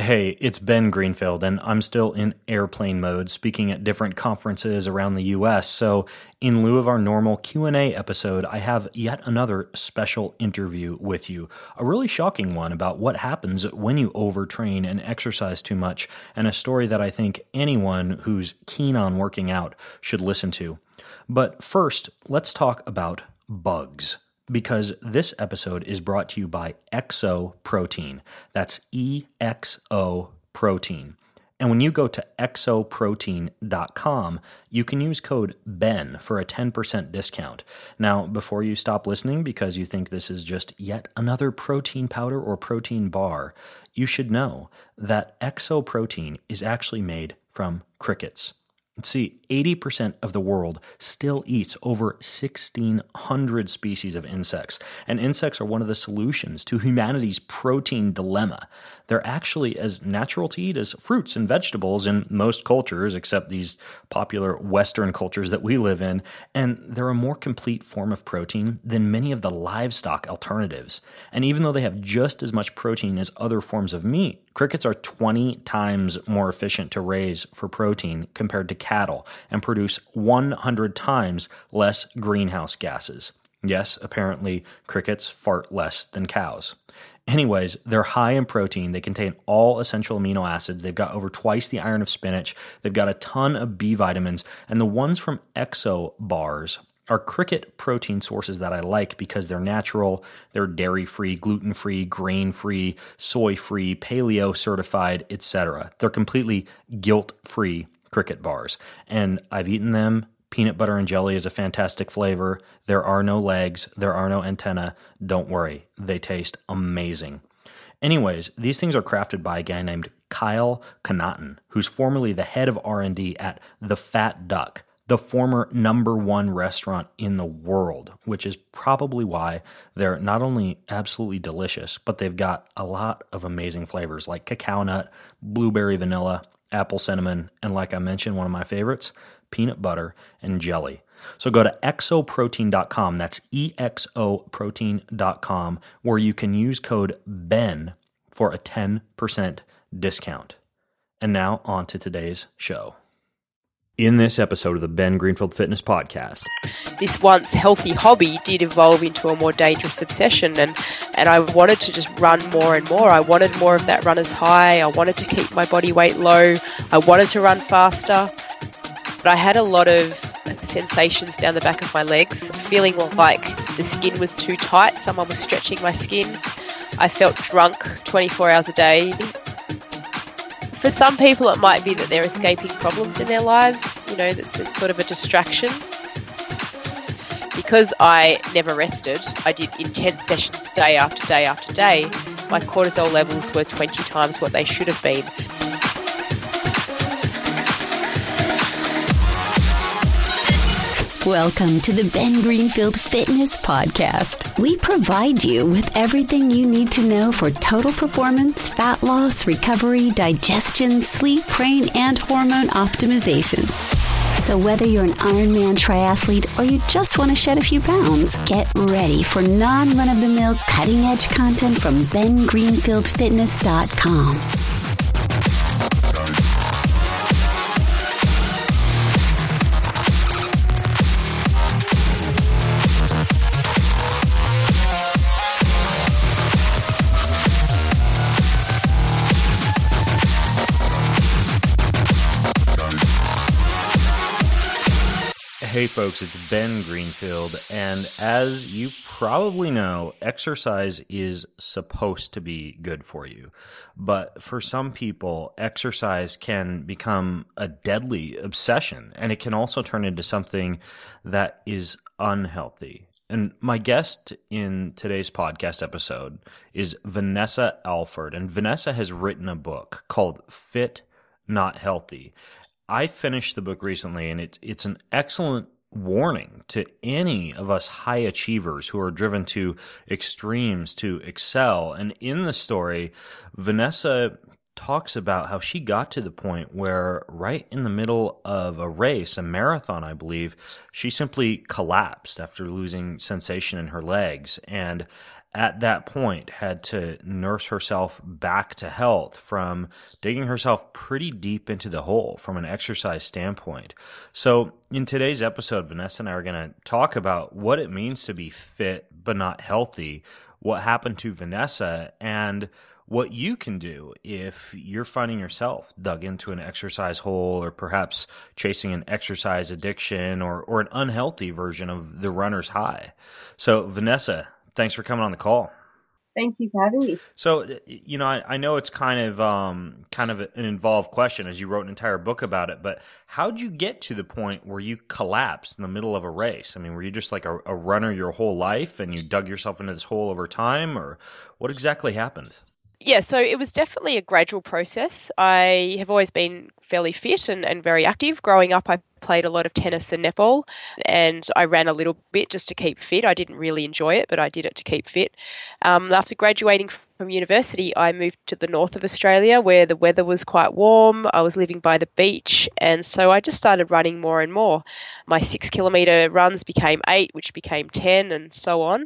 Hey, it's Ben Greenfield, and I'm still in airplane mode speaking at different conferences around the US. So, in lieu of our normal Q&A episode, I have yet another special interview with you. A really shocking one about what happens when you overtrain and exercise too much, and a story that I think anyone who's keen on working out should listen to. But first, let's talk about bugs. Because this episode is brought to you by Exo Protein. That's EXO Protein. And when you go to exoprotein.com, you can use code BEN for a 10% discount. Now, before you stop listening because you think this is just yet another protein powder or protein bar, you should know that Exo Protein is actually made from crickets. See, 80% of the world still eats over 1,600 species of insects, and insects are one of the solutions to humanity's protein dilemma. They're actually as natural to eat as fruits and vegetables in most cultures, except these popular Western cultures that we live in, and they're a more complete form of protein than many of the livestock alternatives. And even though they have just as much protein as other forms of meat, crickets are 20 times more efficient to raise for protein compared to cattle and produce 100 times less greenhouse gases. Yes, apparently crickets fart less than cows. Anyways, they're high in protein. They contain all essential amino acids. They've got over twice the iron of spinach. They've got a ton of B vitamins. And the ones from Exo bars are cricket protein sources that I like because they're natural, they're dairy-free, gluten-free, grain-free, soy-free, paleo certified, etc. They're completely guilt-free cricket bars. And I've eaten them. Peanut butter and jelly is a fantastic flavor. There are no legs. There are no antennae. Don't worry. They taste amazing. Anyways, these things are crafted by a guy named Kyle Connaughton, who's formerly the head of R&D at The Fat Duck, the former #1 restaurant in the world, which is probably why they're not only absolutely delicious, but they've got a lot of amazing flavors like cacao nut, blueberry vanilla, apple cinnamon, and like I mentioned, one of my favorites, peanut butter and jelly. So go to exoprotein.com, that's exoprotein.com, where you can use code BEN for a 10% discount. And now on to today's show. In this episode of the Ben Greenfield Fitness Podcast. This once healthy hobby did evolve into a more dangerous obsession, and I wanted to just run more and more. I wanted more of that runner's high. I wanted to keep my body weight low. I wanted to run faster. But I had a lot of sensations down the back of my legs, feeling like the skin was too tight. Someone was stretching my skin. I felt drunk 24 hours a day. For some people, it might be that they're escaping problems in their lives. You know, that's sort of a distraction. Because I never rested, I did intense sessions day after day after day. My cortisol levels were 20 times what they should have been. Welcome to the Ben Greenfield Fitness Podcast. We provide you with everything you need to know for total performance, fat loss, recovery, digestion, sleep, brain, and hormone optimization. So whether you're an Ironman triathlete or you just want to shed a few pounds, get ready for non-run-of-the-mill cutting-edge content from bengreenfieldfitness.com. Hey folks, it's Ben Greenfield, and as you probably know, exercise is supposed to be good for you. But for some people, exercise can become a deadly obsession, and it can also turn into something that is unhealthy. And my guest in today's podcast episode is Vanessa Alford, and Vanessa has written a book called Fit, Not Healthy. I finished the book recently, and it's an excellent warning to any of us high achievers who are driven to extremes to excel. And in the story, Vanessa talks about how she got to the point where right in the middle of a race, a marathon, I believe, she simply collapsed after losing sensation in her legs. And at that point had to nurse herself back to health from digging herself pretty deep into the hole from an exercise standpoint. So in today's episode, Vanessa and I are going to talk about what it means to be fit but not healthy, what happened to Vanessa, and what you can do if you're finding yourself dug into an exercise hole or perhaps chasing an exercise addiction or an unhealthy version of the runner's high. So Vanessa, thanks for coming on the call. Thank you for having me. So, I know it's kind of an involved question, as you wrote an entire book about it, but how'd you get to the point where you collapsed in the middle of a race? I mean, were you just like a runner your whole life and you dug yourself into this hole over time, or what exactly happened? Yeah, so it was definitely a gradual process. I have always been fairly fit and very active. Growing up, I played a lot of tennis and netball, and I ran a little bit just to keep fit. I didn't really enjoy it, but I did it to keep fit. After graduating from university, I moved to the north of Australia where the weather was quite warm. I was living by the beach, and so I just started running more and more. My 6-kilometre runs became 8, which became 10, and so on.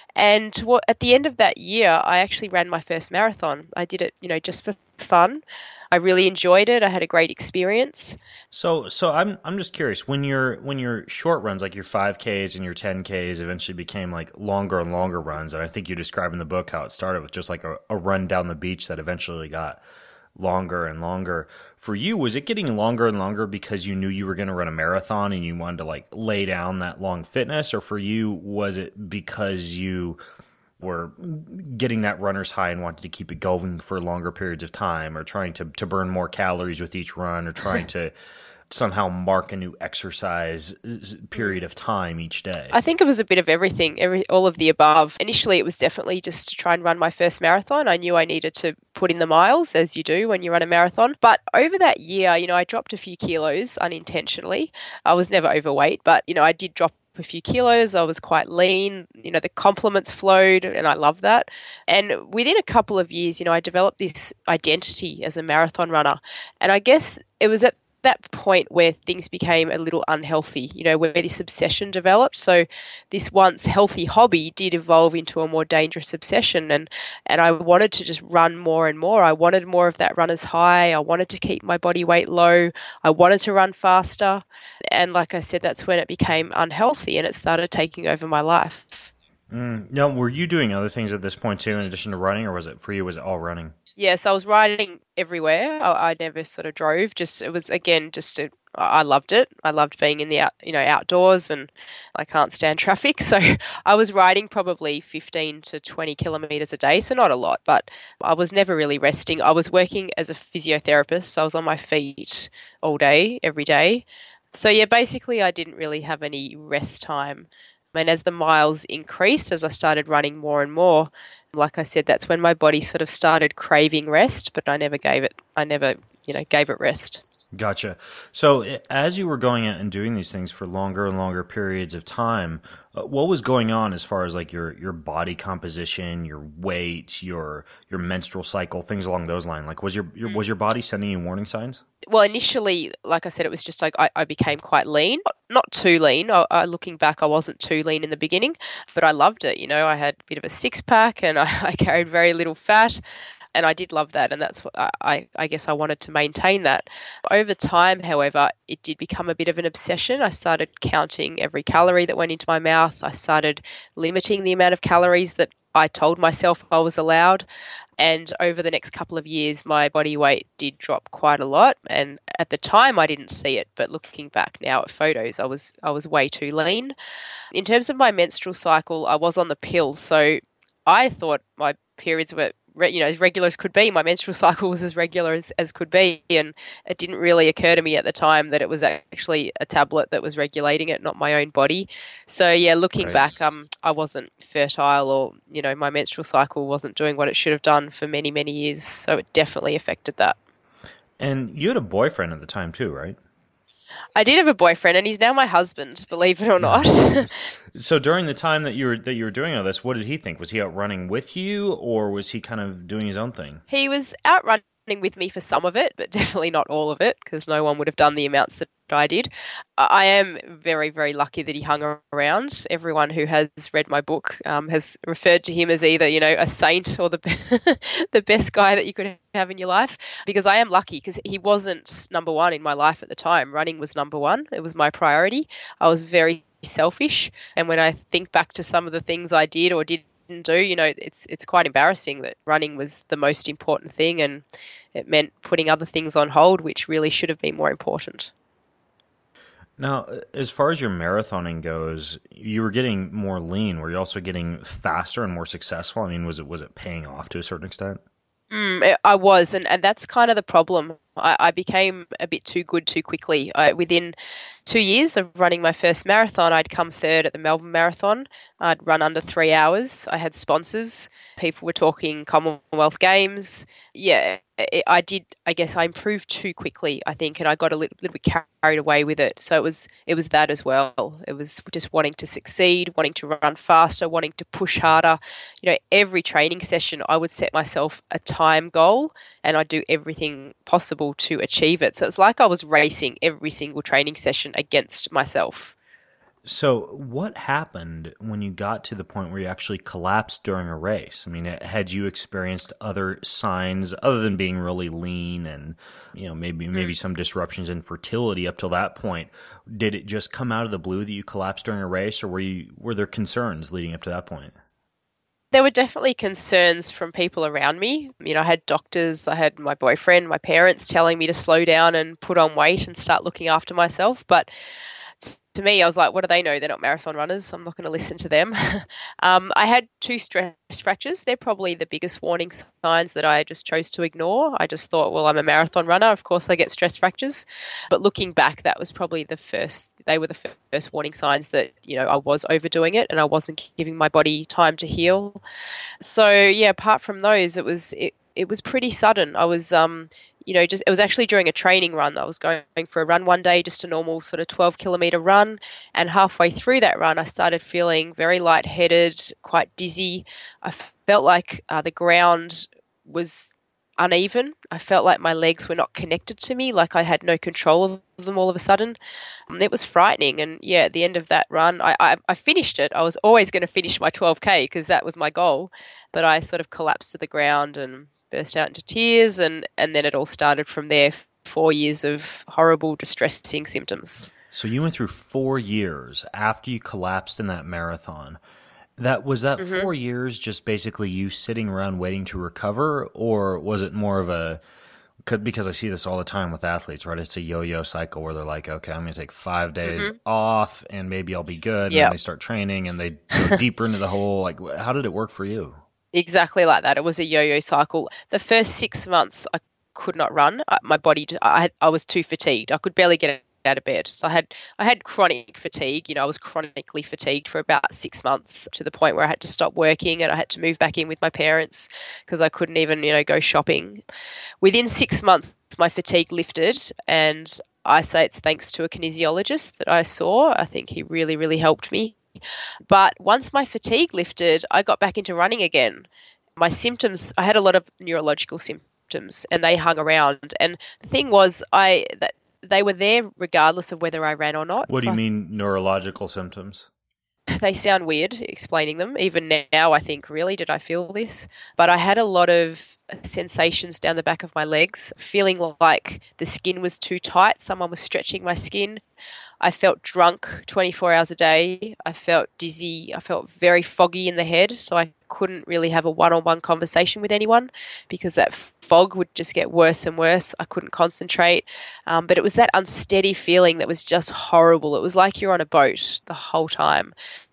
And at the end of that year, I actually ran my first marathon. I did it, just for fun. I really enjoyed it. I had a great experience. So I'm just curious, when your short runs, like your 5Ks and your 10Ks eventually became like longer and longer runs, and I think you describe in the book how it started with just like a run down the beach that eventually got longer and longer. For you, was it getting longer and longer because you knew you were going to run a marathon and you wanted to like lay down that long fitness? Or for you, was it because you were getting that runner's high and wanted to keep it going for longer periods of time, or trying to burn more calories with each run, or trying to somehow mark a new exercise period of time each day? I think it was a bit of everything, all of the above. Initially, it was definitely just to try and run my first marathon. I knew I needed to put in the miles, as you do when you run a marathon. But over that year, I dropped a few kilos unintentionally. I was never overweight, but, I did drop a few kilos. I was quite lean. The compliments flowed, and I love that. And within a couple of years, I developed this identity as a marathon runner. And I guess it was at that point where things became a little unhealthy, where this obsession developed. So this once healthy hobby did evolve into a more dangerous obsession, and I wanted to just run more and more. I wanted more of that runner's high. I wanted to keep my body weight low. I wanted to run faster. And like I said, that's when it became unhealthy and it started taking over my life. Now, were you doing other things at this point too, in addition to running, or was it all running? Yes, I was riding everywhere. I never sort of drove. I loved it. I loved being in the outdoors, and I can't stand traffic. So I was riding probably 15 to 20 kilometres a day, so not a lot, but I was never really resting. I was working as a physiotherapist, so I was on my feet all day, every day. So yeah, basically I didn't really have any rest time. And as the miles increased, as I started running more and more, like I said, that's when my body sort of started craving rest, but I never gave it rest. Gotcha. So as you were going out and doing these things for longer and longer periods of time, what was going on as far as like your body composition, your weight, your menstrual cycle, things along those lines? Like was your body sending you warning signs? Well, initially, like I said, it was just like I became quite lean, not too lean. Looking back, I wasn't too lean in the beginning, but I loved it. I had a bit of a six-pack, and I carried very little fat. And I did love that, and that's what I guess I wanted to maintain that. Over time, however, it did become a bit of an obsession. I started counting every calorie that went into my mouth. I started limiting the amount of calories that I told myself I was allowed. And over the next couple of years, my body weight did drop quite a lot. And at the time, I didn't see it, but looking back now at photos, I was way too lean. In terms of my menstrual cycle, I was on the pill, so I thought my periods were as regular as could be. My menstrual cycle was as regular as could be, and it didn't really occur to me at the time that it was actually a tablet that was regulating it, not my own body. So yeah, looking back, I wasn't fertile, or my menstrual cycle wasn't doing what it should have done for many, many years. So it definitely affected that. And you had a boyfriend at the time too, right? I did have a boyfriend, and he's now my husband, believe it or not. So during the time that you were doing all this, what did he think? Was he out running with you, or was he kind of doing his own thing? He was out running with me for some of it, but definitely not all of it, because no one would have done the amounts that I did. I am very, very lucky that he hung around. Everyone who has read my book has referred to him as either, a saint or the the best guy that you could have in your life, because I am lucky because he wasn't number one in my life at the time. Running was number one. It was my priority. I was very selfish. And when I think back to some of the things I did or didn't do, it's quite embarrassing that running was the most important thing, and it meant putting other things on hold, which really should have been more important. Now, as far as your marathoning goes, you were getting more lean. Were you also getting faster and more successful? I mean, was it paying off to a certain extent? I was, and that's kind of the problem. I became a bit too good too quickly. Within 2 years of running my first marathon, I'd come third at the Melbourne Marathon. I'd run under 3 hours. I had sponsors. People were talking Commonwealth Games. Yeah, I did. I guess I improved too quickly, I think, and I got a little bit carried away with it. So it was that as well. It was just wanting to succeed, wanting to run faster, wanting to push harder. Every training session, I would set myself a time goal, and I'd do everything possible to achieve it. So it's like I was racing every single training session against myself. So what happened when you got to the point where you actually collapsed during a race? I mean, had you experienced other signs other than being really lean and, maybe some disruptions in fertility up till that point? Did it just come out of the blue that you collapsed during a race, or were there concerns leading up to that point? There were definitely concerns from people around me. I had doctors, I had my boyfriend, my parents telling me to slow down and put on weight and start looking after myself. But to me, I was like, what do they know? They're not marathon runners. I'm not going to listen to them. I had 2 stress fractures. They're probably the biggest warning signs that I just chose to ignore. I just thought, well, I'm a marathon runner. Of course I get stress fractures. But looking back, that was probably they were the first warning signs that, I was overdoing it and I wasn't giving my body time to heal. So yeah, apart from those, it was pretty sudden. I was, it was actually during a training run. I was going for a run one day, just a normal sort of 12-kilometer run. And halfway through that run, I started feeling very lightheaded, quite dizzy. I felt like the ground was uneven. I felt like my legs were not connected to me, like I had no control of them all of a sudden. It was frightening. And yeah, at the end of that run, I finished it. I was always going to finish my 12K because that was my goal. But I sort of collapsed to the ground and burst out into tears, and then it all started from there. 4 years of horrible, distressing symptoms. So you went through 4 years after you collapsed in that marathon. Was that 4 years just basically you sitting around waiting to recover, or was it more of because I see this all the time with athletes, right? It's a yo-yo cycle where they're like, okay, I'm going to take 5 days off and maybe I'll be good. And then they start training and they go deeper into the hole. Like, how did it work for you? Exactly like that. It was a yo-yo cycle. The first 6 months, I could not run. My body, I was too fatigued. I could barely get out of bed. So I had chronic fatigue. I was chronically fatigued for about 6 months, to the point where I had to stop working and I had to move back in with my parents because I couldn't even, go shopping. Within 6 months, my fatigue lifted, and I say it's thanks to a kinesiologist that I saw. I think he really, really helped me. But once my fatigue lifted, I got back into running again. My symptoms, I had a lot of neurological symptoms and they hung around. And the thing was, they were there regardless of whether I ran or not. What do you mean neurological symptoms? They sound weird explaining them. Even now I think, really, did I feel this? But I had a lot of sensations down the back of my legs, feeling like the skin was too tight. Someone was stretching my skin. I felt drunk 24 hours a day. I felt dizzy. I felt very foggy in the head. So I couldn't really have a one-on-one conversation with anyone because that fog would just get worse and worse. I couldn't concentrate. But it was that unsteady feeling that was just horrible. It was like you're on a boat the whole time.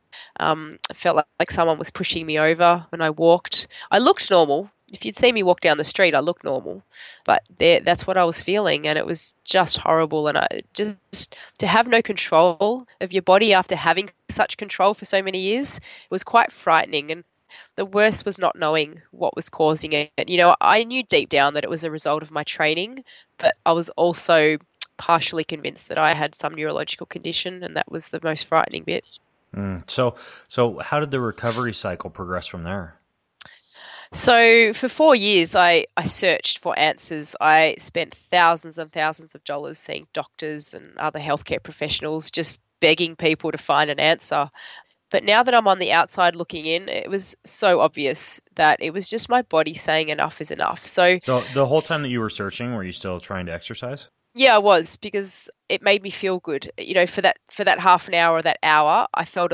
I felt like someone was pushing me over when I walked. I looked normal. If you'd see me walk down the street, I looked normal, but that's what I was feeling, and it was just horrible. And I just to have no control of your body after having such control for so many years, it was quite frightening. And the worst was not knowing what was causing it. I knew deep down that it was a result of my training, but I was also partially convinced that I had some neurological condition, and that was the most frightening bit. So how did the recovery cycle progress from there? So for 4 years, I searched for answers. I spent thousands and thousands of dollars seeing doctors and other healthcare professionals, just begging people to find an answer. But now that I'm on the outside looking in, it was so obvious that it was just my body saying enough is enough. So The whole time that you were searching, were you still trying to exercise? yeah, I was, because it made me feel good. For that half an hour or that hour,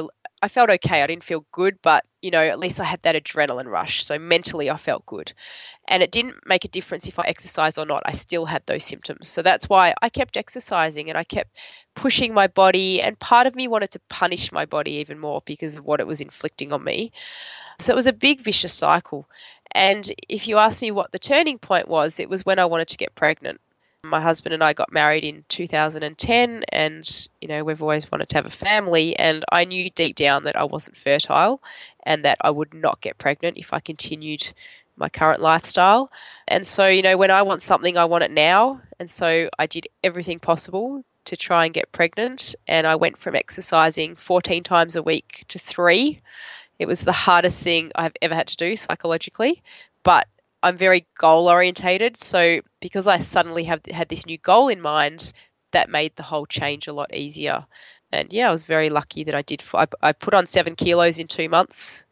I felt okay. I didn't feel good, but at least I had that adrenaline rush. So mentally, I felt good, and it didn't make a difference if I exercised or not. I still had those symptoms. So that's why I kept exercising and I kept pushing my body. And part of me wanted to punish my body even more because of what it was inflicting on me. So it was a big vicious cycle. And if you ask me what the turning point was, it was when I wanted to get pregnant. My husband and I got married in 2010, and we've always wanted to have a family, and I knew deep down that I wasn't fertile and that I would not get pregnant if I continued my current lifestyle. And so, when I want something, I want it now. And so I did everything possible to try and get pregnant, and I went from exercising 14 times a week to 3. It was the hardest thing I've ever had to do psychologically, but I'm very goal orientated. So because I suddenly had this new goal in mind, that made the whole change a lot easier. And yeah, I was very lucky that I did. I put on 7 kilos in 2 months,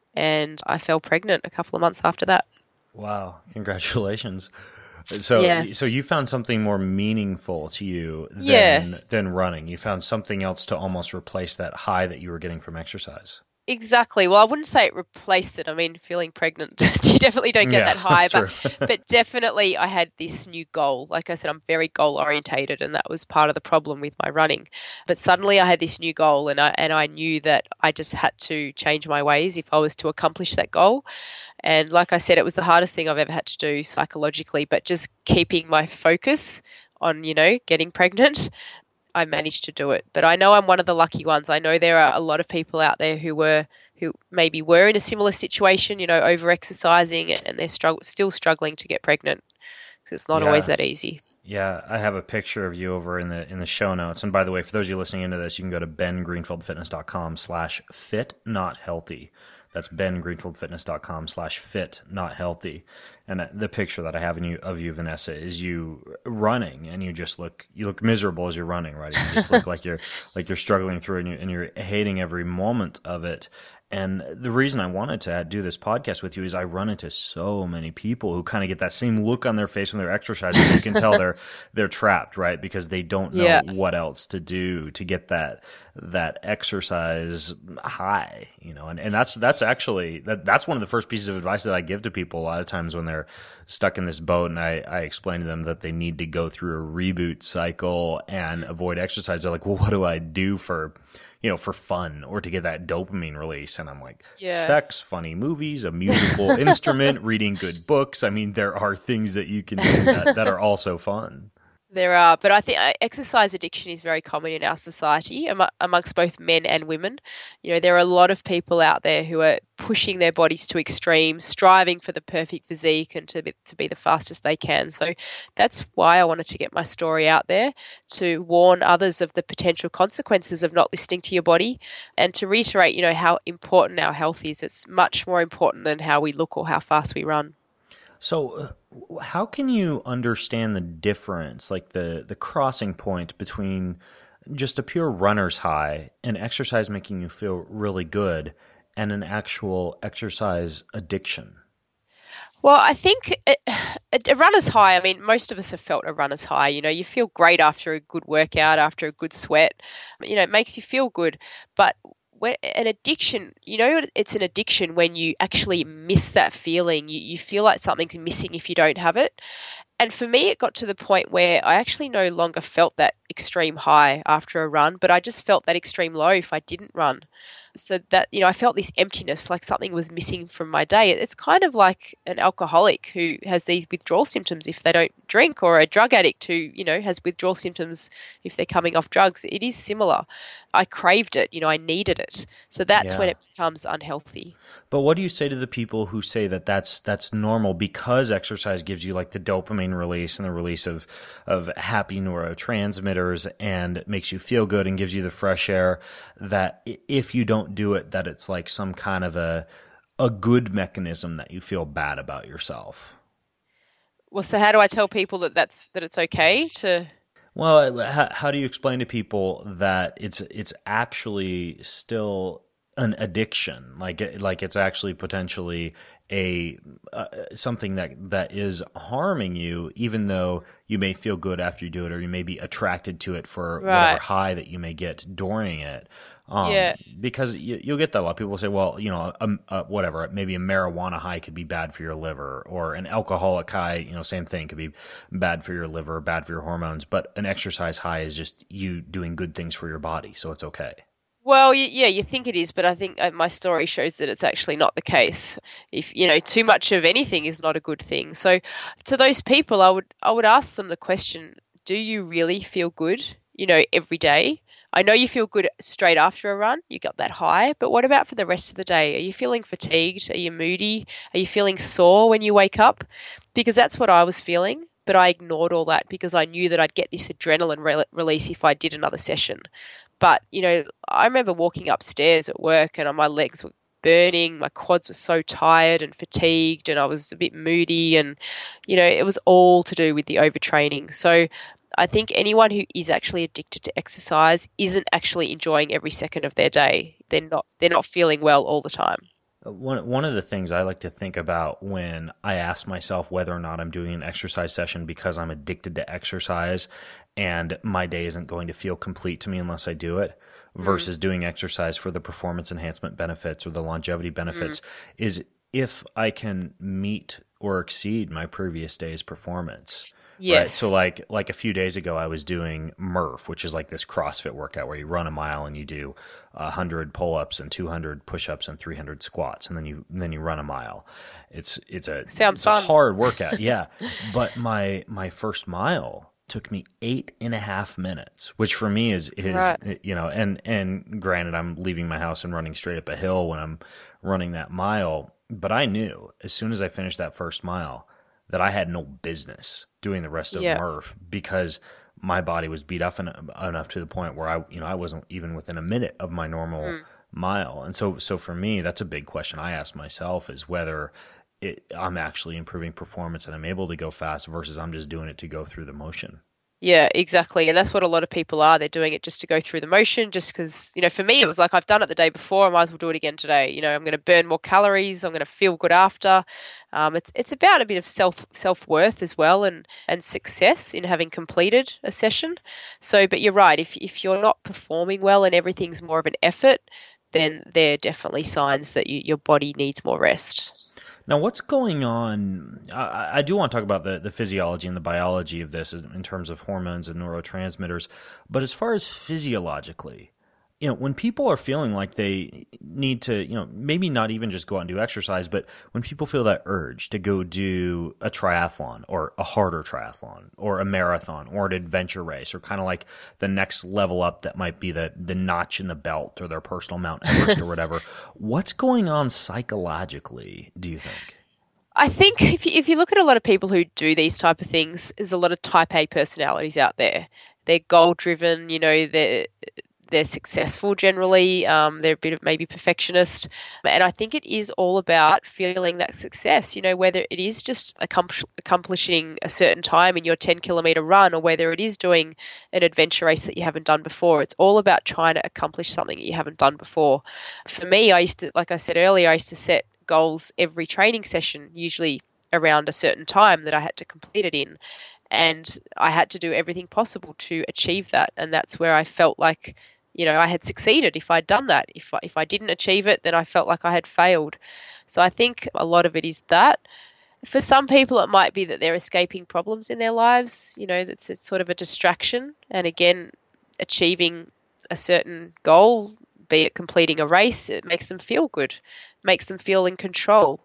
and I fell pregnant a couple of months after that. Wow. Congratulations. So, Yeah. so you found something more meaningful to you than running. You found something else to almost replace that high that you were getting from exercise. Exactly. Well, I wouldn't say it replaced it. I mean, feeling pregnant, you definitely don't get that high, but definitely I had this new goal. Like I said, I'm very goal orientated, and that was part of the problem with my running. But suddenly I had this new goal, and I knew that I just had to change my ways if I was to accomplish that goal. And like I said, it was the hardest thing I've ever had to do psychologically, but just keeping my focus on, getting pregnant, I managed to do it. But I know I'm one of the lucky ones. I know there are a lot of people out there who maybe were in a similar situation, over exercising, and they're still struggling to get pregnant, because it's not always that easy. Yeah, I have a picture of you over in the show notes. And by the way, for those of you listening into this, you can go to bengreenfieldfitness.com/fit-not-healthy. That's bengreenfieldfitness.com/fit-not-healthy. And the picture that I have of you, Vanessa, is you running, and you look miserable as you're running, right? You just look like you're struggling through, and you're hating every moment of it. And the reason I wanted to do this podcast with you is I run into so many people who kind of get that same look on their face when they're exercising. You can tell they're trapped, right? Because they don't know what else to do to get that exercise high, and that's actually that's one of the first pieces of advice that I give to people a lot of times when they're stuck in this boat, and I explain to them that they need to go through a reboot cycle and avoid exercise. They're like, well, what do I do for fun or to get that dopamine release? And I'm like, sex, funny movies, a musical instrument, reading good books. I mean, there are things that you can do that are also fun. There are, but I think exercise addiction is very common in our society amongst both men and women. There are a lot of people out there who are pushing their bodies to extreme, striving for the perfect physique and to be the fastest they can. So that's why I wanted to get my story out there, to warn others of the potential consequences of not listening to your body, and to reiterate, how important our health is. It's much more important than how we look or how fast we run. So how can you understand the difference, like the crossing point between just a pure runner's high and exercise making you feel really good and an actual exercise addiction? Well, I think a runner's high, I mean, most of us have felt a runner's high. You feel great after a good workout, after a good sweat. It makes you feel good. But an addiction, it's an addiction when you actually miss that feeling. You feel like something's missing if you don't have it. And for me, it got to the point where I actually no longer felt that extreme high after a run, but I just felt that extreme low if I didn't run. So that, I felt this emptiness, like something was missing from my day. It's kind of like an alcoholic who has these withdrawal symptoms if they don't drink, or a drug addict who, has withdrawal symptoms if they're coming off drugs. It is similar. I craved it, I needed it. So that's when it becomes unhealthy. But what do you say to the people who say that that's normal because exercise gives you like the dopamine release and the release of happy neurotransmitters and makes you feel good and gives you the fresh air, that if you don't do it, that it's like some kind of a a good mechanism that you feel bad about yourself. Well, so how do I tell people that it's okay to? Well, how do you explain to people that it's actually still an addiction, like it's actually potentially a something that is harming you, even though you may feel good after you do it, or you may be attracted to it for whatever high that you may get during it. Because you'll get that a lot. People say, well, whatever, maybe a marijuana high could be bad for your liver, or an alcoholic high, same thing, could be bad for your liver, bad for your hormones. But an exercise high is just you doing good things for your body, so it's okay. Well, yeah, you think it is, but I think my story shows that it's actually not the case. If too much of anything is not a good thing. So, to those people, I would ask them the question: do you really feel good? Every day. I know you feel good straight after a run. You got that high, but what about for the rest of the day? Are you feeling fatigued? Are you moody? Are you feeling sore when you wake up? Because that's what I was feeling, but I ignored all that because I knew that I'd get this adrenaline release if I did another session. But, I remember walking upstairs at work and my legs were burning, my quads were so tired and fatigued, and I was a bit moody, and, it was all to do with the overtraining. So I think anyone who is actually addicted to exercise isn't actually enjoying every second of their day. They're not feeling well all the time. One of the things I like to think about when I ask myself whether or not I'm doing an exercise session because I'm addicted to exercise and my day isn't going to feel complete to me unless I do it, versus doing exercise for the performance enhancement benefits or the longevity benefits, is if I can meet or exceed my previous day's performance. Yes. Right. So like a few days ago, I was doing Murph, which is like this CrossFit workout where you run a mile and you do 100 pull-ups and 200 push-ups and 300 squats, and then you run a mile. It's a hard workout, yeah. But my first mile took me 8.5 minutes, which for me is right. And granted, I'm leaving my house and running straight up a hill when I'm running that mile, but I knew as soon as I finished that first mile that I had no business doing the rest of Murph, because my body was beat up enough to the point where I wasn't even within a minute of my normal mile. And so for me, that's a big question I ask myself, is whether I'm actually improving performance and I'm able to go fast versus I'm just doing it to go through the motion. Yeah, exactly. And that's what a lot of people are. They're doing it just to go through the motion, just because, for me, it was like, I've done it the day before, I might as well do it again today. I'm going to burn more calories. I'm going to feel good after. It's about a bit of self-worth as well, and success in having completed a session. So, but you're right. If you're not performing well and everything's more of an effort, then there are definitely signs that your body needs more rest. Now, what's going on? I do want to talk about the physiology and the biology of this in terms of hormones and neurotransmitters. But as far as physiologically, when people are feeling like they need to, maybe not even just go out and do exercise, but when people feel that urge to go do a triathlon or a harder triathlon or a marathon or an adventure race, or kind of like the next level up that might be the notch in the belt or their personal Mount Everest or whatever, what's going on psychologically, do you think? I think if you look at a lot of people who do these type of things, there's a lot of type A personalities out there. They're goal driven, they're successful generally. They're a bit of maybe perfectionist. And I think it is all about feeling that success, whether it is just accomplishing a certain time in your 10-kilometer run, or whether it is doing an adventure race that you haven't done before. It's all about trying to accomplish something that you haven't done before. For me, like I said earlier, I used to set goals every training session, usually around a certain time that I had to complete it in. And I had to do everything possible to achieve that. And that's where I felt like, I had succeeded if I'd done that. If I didn't achieve it, then I felt like I had failed. So I think a lot of it is that. For some people, it might be that they're escaping problems in their lives. That's sort of a distraction. And again, achieving a certain goal, be it completing a race, it makes them feel good, makes them feel in control.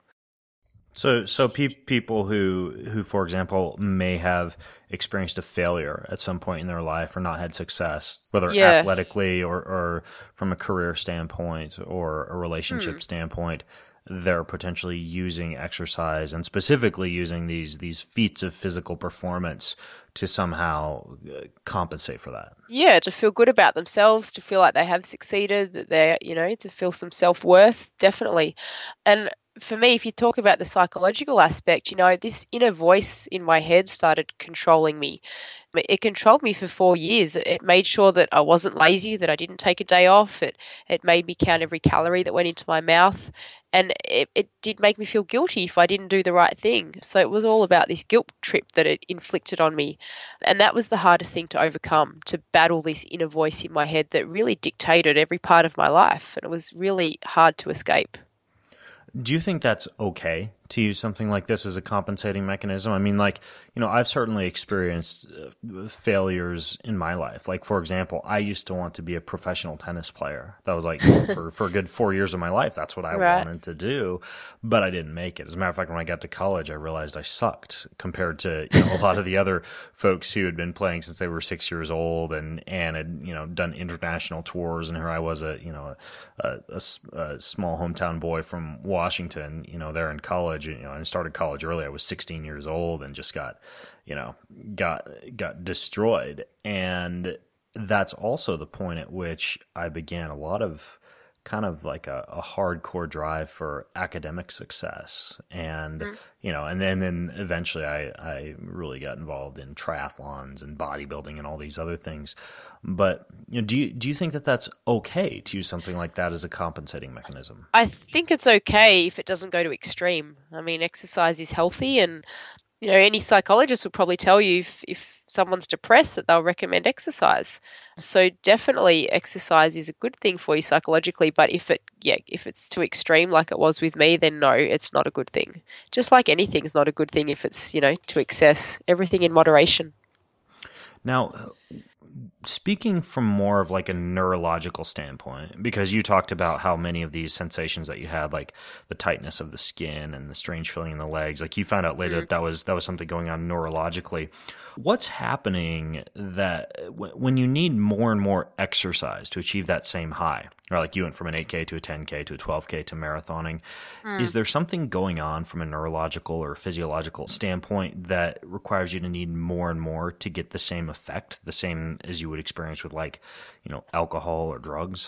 So people who, for example, may have experienced a failure at some point in their life or not had success, whether athletically or from a career standpoint or a relationship standpoint, they're potentially using exercise and specifically using these feats of physical performance to somehow compensate for that. Yeah, to feel good about themselves, to feel like they have succeeded, that they're, to feel some self-worth, definitely. And for me, if you talk about the psychological aspect, this inner voice in my head started controlling me. It controlled me for 4 years. It made sure that I wasn't lazy, that I didn't take a day off. It made me count every calorie that went into my mouth. And it did make me feel guilty if I didn't do the right thing. So it was all about this guilt trip that it inflicted on me. And that was the hardest thing to overcome, to battle this inner voice in my head that really dictated every part of my life. And it was really hard to escape. Do you think that's okay to use something like this as a compensating mechanism? I mean, I've certainly experienced failures in my life. Like, for example, I used to want to be a professional tennis player. That was for a good 4 years of my life. That's what I wanted to do, but I didn't make it. As a matter of fact, when I got to college, I realized I sucked compared to a lot of the other folks who had been playing since they were 6 years old and had done international tours. And here I was a small hometown boy from Washington, there in college. And I started college early. I was 16 years old and just got destroyed. And that's also the point at which I began a lot of kind of like a hardcore drive for academic success. And, and then eventually I really got involved in triathlons and bodybuilding and all these other things. But do you think that that's okay to use something like that as a compensating mechanism? I think it's okay if it doesn't go to extreme. I mean, exercise is healthy, and any psychologist would probably tell you if someone's depressed that they'll recommend exercise. So definitely exercise is a good thing for you psychologically, but if it's too extreme like it was with me, then no, it's not a good thing. Just like anything's not a good thing if it's, to excess. Everything in moderation. Now, speaking from more of like a neurological standpoint, because you talked about how many of these sensations that you had, like the tightness of the skin and the strange feeling in the legs, like you found out later that was something going on neurologically. What's happening that when you need more and more exercise to achieve that same high, or like you went from an 8K to a 10K to a 12K to marathoning, is there something going on from a neurological or physiological standpoint that requires you to need more and more to get the same effect, the same as you would experience with alcohol or drugs?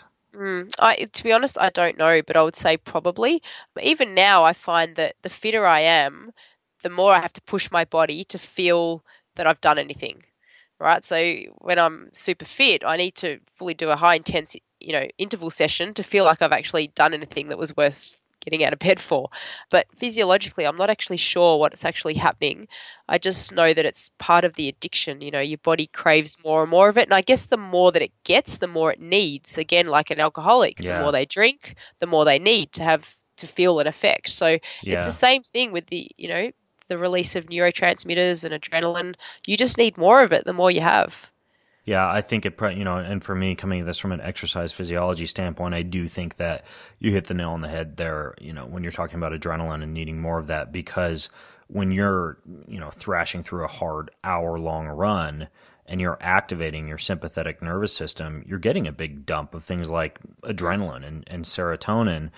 To be honest, I don't know, but I would say probably. Even now, I find that the fitter I am, the more I have to push my body to feel that I've done anything, right? So when I'm super fit, I need to fully do a high intense, interval session to feel like I've actually done anything that was worth getting out of bed for. But physiologically, I'm not actually sure what's actually happening. I just know that it's part of the addiction. Your body craves more and more of it. And I guess the more that it gets, the more it needs. Again, like an alcoholic, the more they drink, the more they need to feel an effect. So it's the same thing with the release of neurotransmitters and adrenaline. You just need more of it the more you have. Yeah, I think and for me, coming at this from an exercise physiology standpoint, I do think that you hit the nail on the head there, when you're talking about adrenaline and needing more of that, because when you're, thrashing through a hard hour-long run and you're activating your sympathetic nervous system, you're getting a big dump of things like adrenaline and serotonin.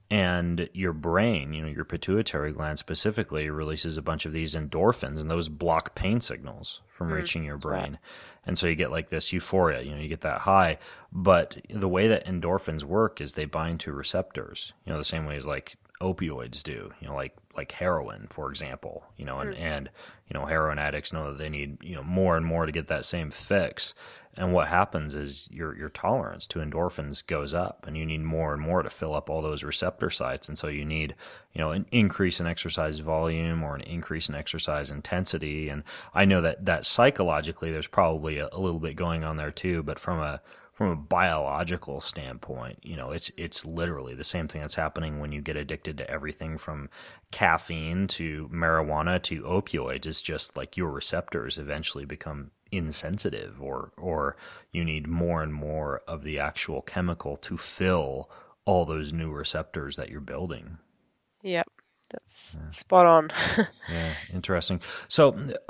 And your brain, your pituitary gland specifically, releases a bunch of these endorphins, and those block pain signals from reaching your brain. Right. And so you get like this euphoria, you get that high. But the way that endorphins work is they bind to receptors, the same way as like opioids do, like heroin, for example, and heroin addicts know that they need, more and more to get that same fix. And what happens is your tolerance to endorphins goes up, and you need more and more to fill up all those receptor sites. And so you need, an increase in exercise volume or an increase in exercise intensity. And I know that psychologically there's probably a little bit going on there too, but from a biological standpoint, it's literally the same thing that's happening when you get addicted to everything from caffeine to marijuana to opioids. It's just like your receptors eventually become insensitive, or you need more and more of the actual chemical to fill all those new receptors that you're building. Yep. That's spot on. Yeah, interesting. So,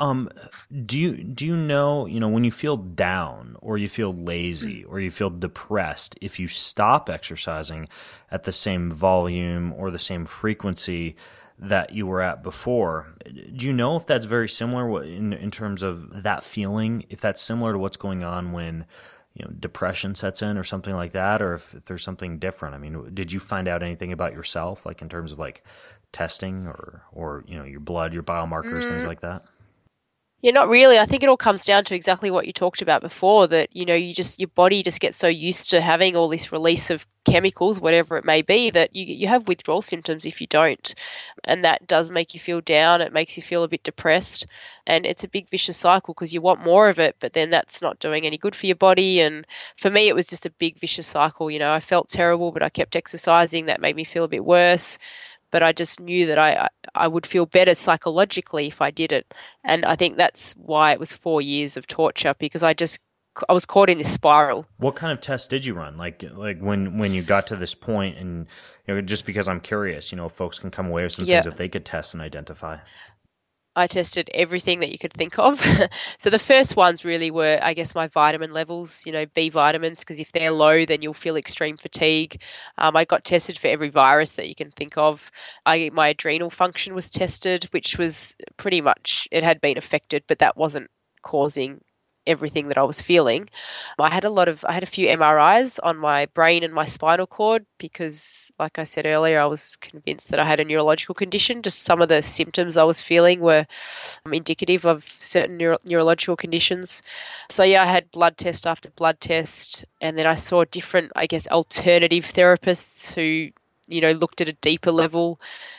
do you know, when you feel down or you feel lazy or you feel depressed, if you stop exercising at the same volume or the same frequency that you were at before, do you know if that's very similar in terms of that feeling, if that's similar to what's going on when depression sets in or something like that, or if there's something different? I mean, did you find out anything about yourself, like in terms of like testing or your blood, your biomarkers, things like that? Yeah, not really. I think it all comes down to exactly what you talked about before, that, your body just gets so used to having all this release of chemicals, whatever it may be, that you have withdrawal symptoms if you don't. And that does make you feel down. It makes you feel a bit depressed. And it's a big vicious cycle because you want more of it, but then that's not doing any good for your body. And for me, it was just a big vicious cycle. I felt terrible, but I kept exercising. That made me feel a bit worse. But I just knew that I would feel better psychologically if I did it. And I think that's why it was 4 years of torture, because I was caught in this spiral. What kind of tests did you run? Like when you got to this point, and just because I'm curious, folks can come away with some things that they could test and identify. I tested everything that you could think of. So the first ones really were, I guess, my vitamin levels, B vitamins, because if they're low, then you'll feel extreme fatigue. I got tested for every virus that you can think of. My adrenal function was tested, which was pretty much, it had been affected, but that wasn't causing everything that I was feeling. I had a few MRIs on my brain and my spinal cord because, like I said earlier, I was convinced that I had a neurological condition. Just some of the symptoms I was feeling were indicative of certain neurological conditions. So I had blood test after blood test, and then I saw different, I guess, alternative therapists who, looked at a deeper level.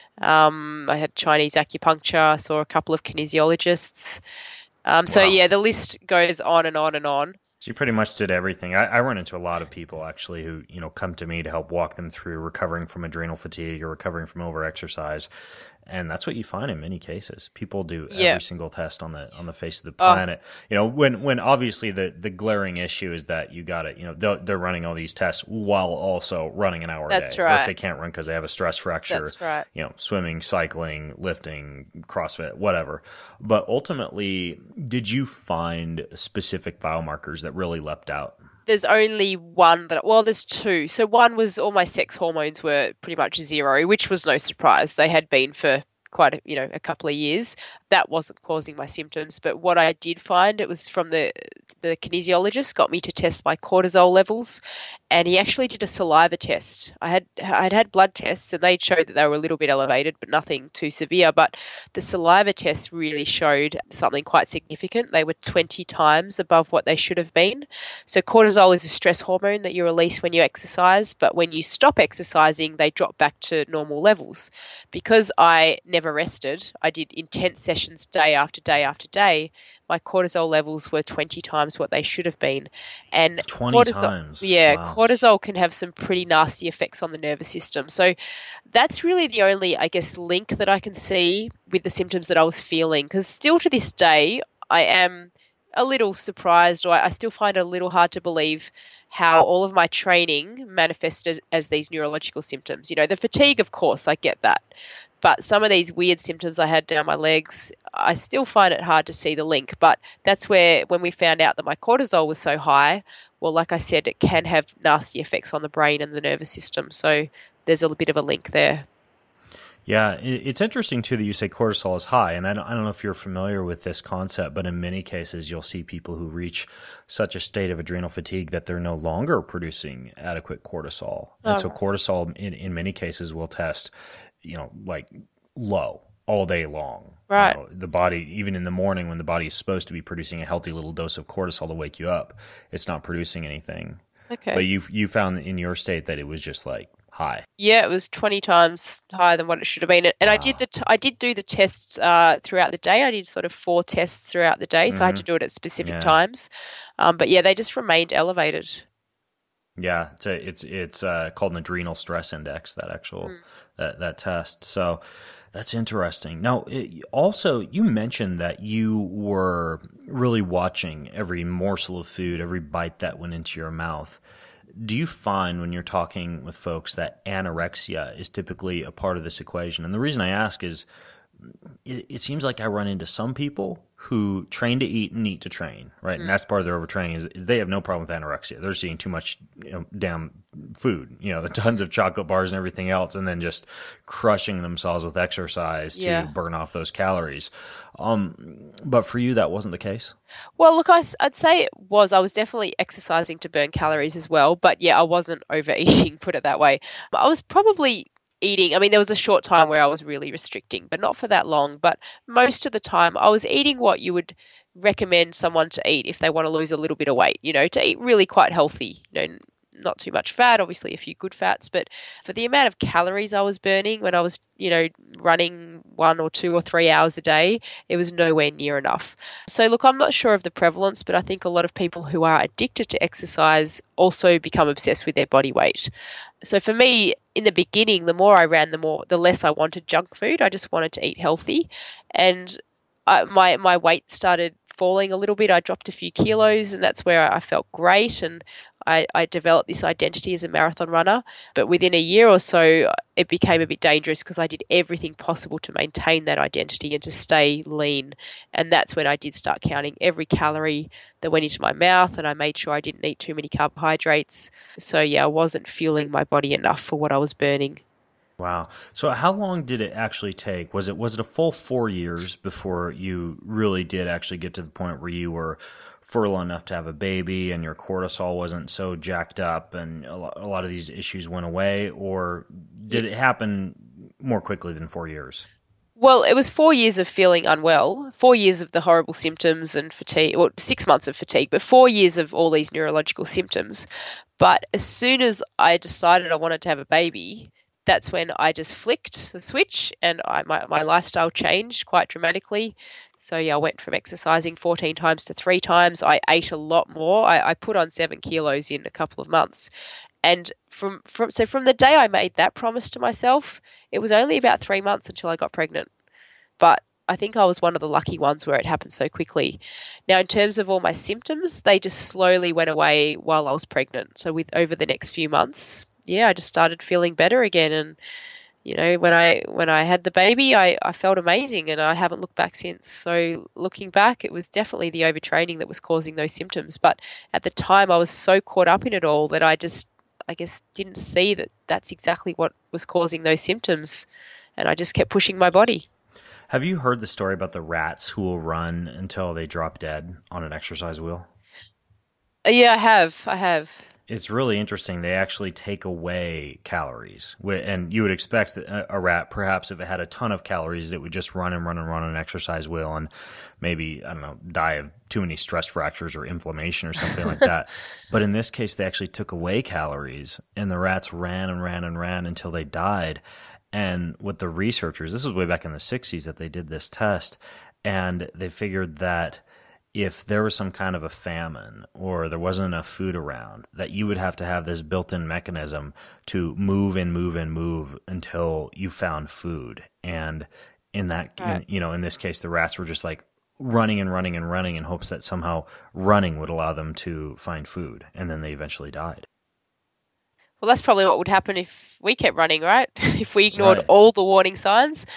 I had Chinese acupuncture. I saw a couple of kinesiologists. Wow. The list goes on and on and on. So you pretty much did everything. I run into a lot of people actually who, come to me to help walk them through recovering from adrenal fatigue or recovering from overexercise. And that's what you find in many cases. People do every single test on the face of the planet. When obviously the glaring issue is that you got it. They're running all these tests while also running an hour a day. That's right. Or if they can't run because they have a stress fracture. That's right. Swimming, cycling, lifting, CrossFit, whatever. But ultimately, did you find specific biomarkers that really leapt out? There's only one there's two. So one was all my sex hormones were pretty much zero, which was no surprise. They had been for quite a couple of years. That wasn't causing my symptoms. But what I did find, it was from the kinesiologist got me to test my cortisol levels, and he actually did a saliva test. I'd had blood tests, and they showed that they were a little bit elevated, but nothing too severe. But the saliva test really showed something quite significant. They were 20 times above what they should have been. So cortisol is a stress hormone that you release when you exercise, but when you stop exercising, they drop back to normal levels. Because I never rested, I did intense sessions day after day after day, my cortisol levels were 20 times what they should have been. And 20 times? Yeah, wow. Cortisol can have some pretty nasty effects on the nervous system. So that's really the only, I guess, link that I can see with the symptoms that I was feeling. Because still to this day, I am a little surprised, or I still find it a little hard to believe how all of my training manifested as these neurological symptoms. The fatigue, of course, I get that. But some of these weird symptoms I had down my legs, I still find it hard to see the link. But that's where, when we found out that my cortisol was so high, well, like I said, it can have nasty effects on the brain and the nervous system. So there's a bit of a link there. Yeah, it's interesting, too, that you say cortisol is high. And I don't know if you're familiar with this concept, but in many cases, you'll see people who reach such a state of adrenal fatigue that they're no longer producing adequate cortisol. And so cortisol, in many cases, will test, like low all day long. Right. The body, even in the morning when the body is supposed to be producing a healthy little dose of cortisol to wake you up, it's not producing anything. Okay. But you found in your state that it was just like high. Yeah, it was 20 times higher than what it should have been. And wow. I did do the tests throughout the day. I did sort of 4 tests throughout the day, so I had to do it at specific times. But yeah, they just remained elevated. Yeah, it's called an adrenal stress index, that actual that test. So that's interesting. Now, also, you mentioned that you were really watching every morsel of food, every bite that went into your mouth. Do you find when you're talking with folks that anorexia is typically a part of this equation? And the reason I ask is it seems like I run into some people who train to eat and eat to train, right? And that's part of their overtraining is they have no problem with anorexia. They're just eating too much damn food, the tons of chocolate bars and everything else, and then just crushing themselves with exercise to burn off those calories. But for you, that wasn't the case? Well, look, I'd say it was. I was definitely exercising to burn calories as well. But yeah, I wasn't overeating, put it that way. I was probably eating. I mean, there was a short time where I was really restricting, but not for that long. But most of the time, I was eating what you would recommend someone to eat if they want to lose a little bit of weight, to eat really quite healthy, not too much fat, obviously a few good fats, but for the amount of calories I was burning when I was, running 1 or 2 or 3 hours a day, it was nowhere near enough. So look, I'm not sure of the prevalence, but I think a lot of people who are addicted to exercise also become obsessed with their body weight. So for me, in the beginning, the more I ran, the less I wanted junk food. I just wanted to eat healthy. And my weight started falling a little bit. I dropped a few kilos, and that's where I felt great. And I developed this identity as a marathon runner. But within a year or so, it became a bit dangerous because I did everything possible to maintain that identity and to stay lean. And that's when I did start counting every calorie that went into my mouth, and I made sure I didn't eat too many carbohydrates. So yeah, I wasn't fueling my body enough for what I was burning. Wow. So how long did it actually take? Was it a full 4 years before you really did actually get to the point where you were fertile enough to have a baby and your cortisol wasn't so jacked up and a lot of these issues went away? Or did it happen more quickly than 4 years? Well, it was 4 years of feeling unwell, 4 years of the horrible symptoms and fatigue, well, 6 months of fatigue, but 4 years of all these neurological symptoms. But as soon as I decided I wanted to have a baby, that's when I just flicked the switch and my lifestyle changed quite dramatically. So yeah, I went from exercising 14 times to 3 times. I ate a lot more. I put on 7 kilos in a couple of months. And from the day I made that promise to myself, it was only about 3 months until I got pregnant. But I think I was one of the lucky ones where it happened so quickly. Now, in terms of all my symptoms, they just slowly went away while I was pregnant. So over the next few months, yeah, I just started feeling better again. And, when I had the baby, I felt amazing, and I haven't looked back since. So looking back, it was definitely the overtraining that was causing those symptoms. But at the time, I was so caught up in it all that I guess, didn't see that that's exactly what was causing those symptoms. And I just kept pushing my body. Have you heard the story about the rats who will run until they drop dead on an exercise wheel? Yeah, I have. It's really interesting. They actually take away calories. And you would expect that a rat, perhaps if it had a ton of calories, it would just run and run and run on an exercise wheel and maybe, I don't know, die of too many stress fractures or inflammation or something like that. But in this case, they actually took away calories, and the rats ran and ran and ran until they died. And with the researchers, this was way back in the 60s that they did this test, and they figured that if there was some kind of a famine or there wasn't enough food around, that you would have to have this built-in mechanism to move and move and move until you found food. And in that, in this case, the rats were just like running and running and running in hopes that somehow running would allow them to find food. And then they eventually died. Well, that's probably what would happen if we kept running, right? If we ignored all the warning signs.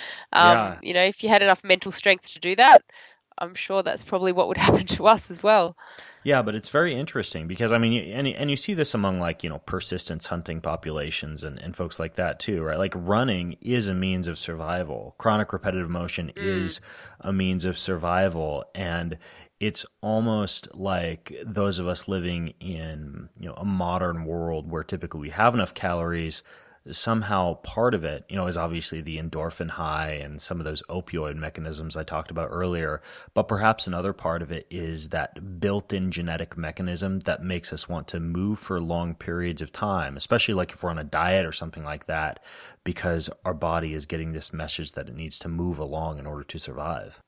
If you had enough mental strength to do that, I'm sure that's probably what would happen to us as well. Yeah, but it's very interesting because, I mean, and you see this among persistence hunting populations and folks like that too, right? Like running is a means of survival. Chronic repetitive motion is a means of survival. And it's almost like those of us living in, a modern world where typically we have enough calories. Somehow part of it, is obviously the endorphin high and some of those opioid mechanisms I talked about earlier. But perhaps another part of it is that built-in genetic mechanism that makes us want to move for long periods of time, especially like if we're on a diet or something like that, because our body is getting this message that it needs to move along in order to survive.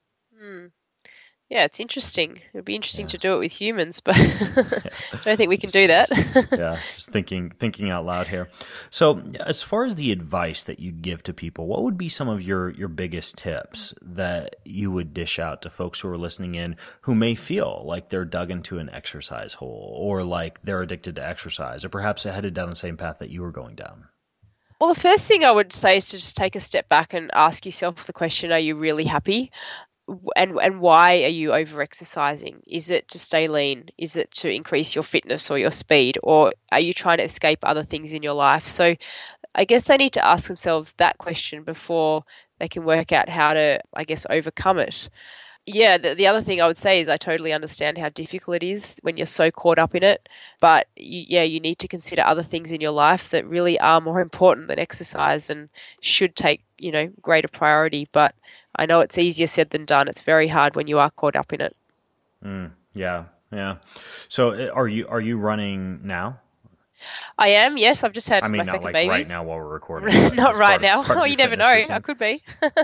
Yeah, it's interesting. It would be interesting to do it with humans, but I don't think we can do that. Yeah, just thinking out loud here. So as far as the advice that you'd give to people, what would be some of your biggest tips that you would dish out to folks who are listening in who may feel like they're dug into an exercise hole or like they're addicted to exercise or perhaps they're headed down the same path that you were going down? Well, the first thing I would say is to just take a step back and ask yourself the question, are you really happy? And why are you over-exercising? Is it to stay lean? Is it to increase your fitness or your speed? Or are you trying to escape other things in your life? So I guess they need to ask themselves that question before they can work out how to, overcome it. Yeah, the other thing I would say is I totally understand how difficult it is when you're so caught up in it. But you need to consider other things in your life that really are more important than exercise and should take, greater priority. But I know it's easier said than done. It's very hard when you are caught up in it. Yeah, yeah. So are you running now? I am, yes. I've just had I mean, my not second like baby. right now while we're recording. Not right now. Part of Oh, your you never fitness know. routine. I could be.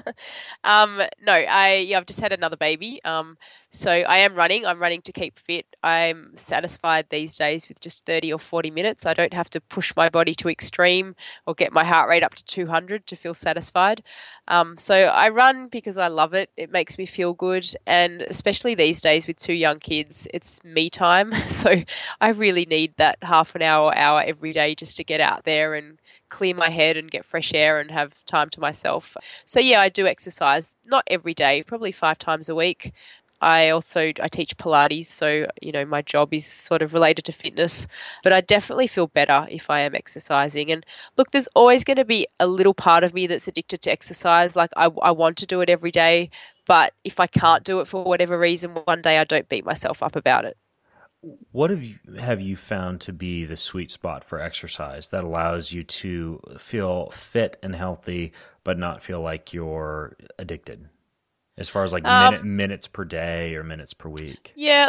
No, I've just had another baby. So I am running. I'm running to keep fit. I'm satisfied these days with just 30 or 40 minutes. I don't have to push my body to extreme or get my heart rate up to 200 to feel satisfied. So I run because I love it. It makes me feel good. And especially these days with 2 young kids, it's me time. So I really need that half an hour every day just to get out there and clear my head and get fresh air and have time to myself. So yeah, I do exercise, not every day, probably 5 times a week. I teach Pilates, so my job is sort of related to fitness, but I definitely feel better if I am exercising. And look, there's always going to be a little part of me that's addicted to exercise. Like I want to do it every day, but if I can't do it for whatever reason, one day I don't beat myself up about it. What have you found to be the sweet spot for exercise that allows you to feel fit and healthy, but not feel like you're addicted? As far as like minutes per day or minutes per week? Yeah,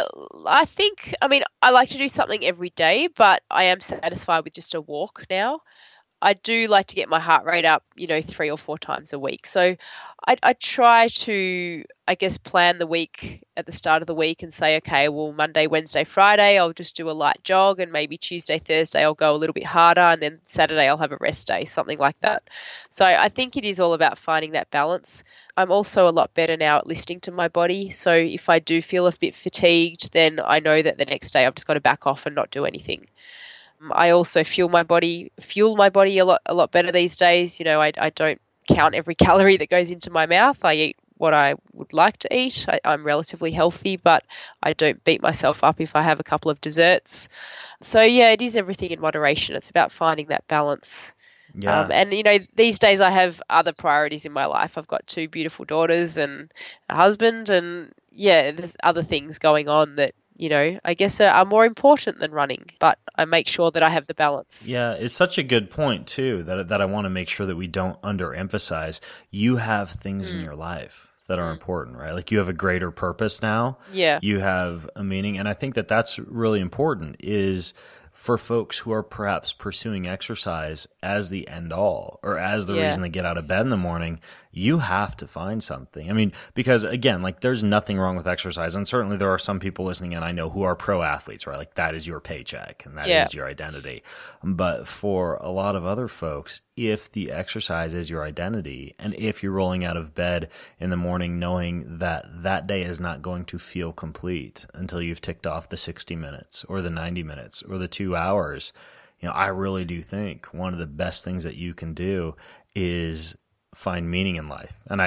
I like to do something every day, but I am satisfied with just a walk now. I do like to get my heart rate up, 3 or 4 times a week. So I try to, I guess, plan the week at the start of the week and say, okay, well, Monday, Wednesday, Friday, I'll just do a light jog, and maybe Tuesday, Thursday, I'll go a little bit harder, and then Saturday, I'll have a rest day, something like that. So I think it is all about finding that balance. I'm also a lot better now at listening to my body. So if I do feel a bit fatigued, then I know that the next day I've just got to back off and not do anything. I also fuel my body a lot better these days. I don't count every calorie that goes into my mouth. I eat what I would like to eat. I'm relatively healthy, but I don't beat myself up if I have a couple of desserts. So yeah, it is everything in moderation. It's about finding that balance. Yeah. And these days I have other priorities in my life. I've got 2 beautiful daughters and a husband, and yeah, there's other things going on that I guess are more important than running, but I make sure that I have the balance. Yeah, it's such a good point too that I want to make sure that we don't underemphasize. You have things in your life that are important, right? Like you have a greater purpose now. Yeah. You have a meaning, and I think that that's really important is for folks who are perhaps pursuing exercise as the end all or as the reason they get out of bed in the morning. You have to find something. I mean, because again, like there's nothing wrong with exercise. And certainly there are some people listening, and I know, who are pro athletes, right? Like that is your paycheck and that is your identity. But for a lot of other folks, if the exercise is your identity, and if you're rolling out of bed in the morning knowing that that day is not going to feel complete until you've ticked off the 60 minutes or the 90 minutes or the 2 hours, I really do think one of the best things that you can do is find meaning in life. And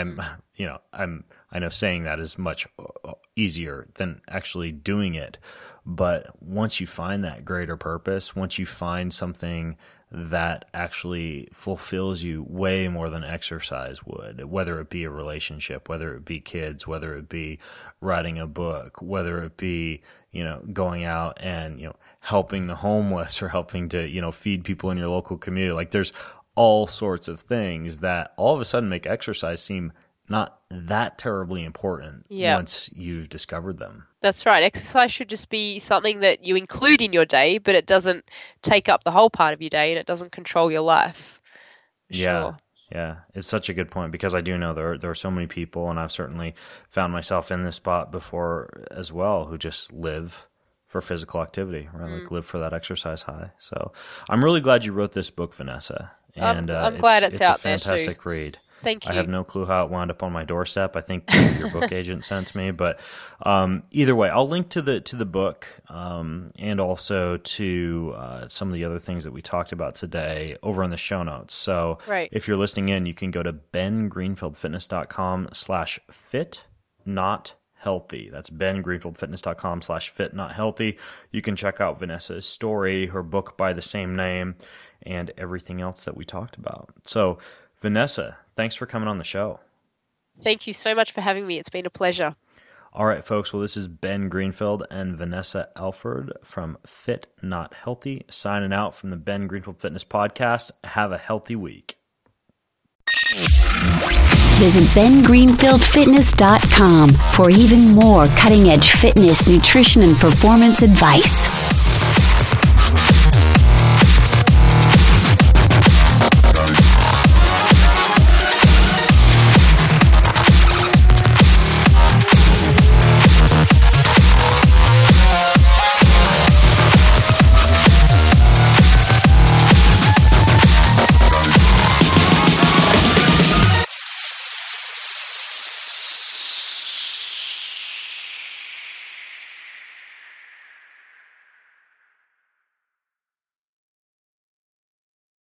I know saying that is much easier than actually doing it. But once you find that greater purpose, once you find something that actually fulfills you way more than exercise would, whether it be a relationship, whether it be kids, whether it be writing a book, whether it be, going out and, helping the homeless or helping to, feed people in your local community. Like there's all sorts of things that all of a sudden make exercise seem not that terribly important once you've discovered them. That's right. Exercise should just be something that you include in your day, but it doesn't take up the whole part of your day and it doesn't control your life. Yeah. Yeah, it's such a good point because I do know there are so many people, and I've certainly found myself in this spot before as well, who just live for physical activity, right? Like live for that exercise high. So I'm really glad you wrote this book, Vanessa. And I'm glad it's out there too. It's a fantastic read. Thank you. I have no clue how it wound up on my doorstep. I think your book agent sent me, but either way, I'll link to the book and also to some of the other things that we talked about today over in the show notes. So if you're listening in, you can go to bengreenfieldfitness.com/fit-not-healthy. That's bengreenfieldfitness.com/fit-not-healthy. You can check out Vanessa's story, her book by the same name, and everything else that we talked about. So Vanessa, thanks for coming on the show. Thank you so much for having me. It's been a pleasure. All right, folks. Well, this is Ben Greenfield and Vanessa Elford from Fit Not Healthy signing out from the Ben Greenfield Fitness Podcast. Have a healthy week. Visit BenGreenfieldFitness.com for even more cutting-edge fitness, nutrition, and performance advice.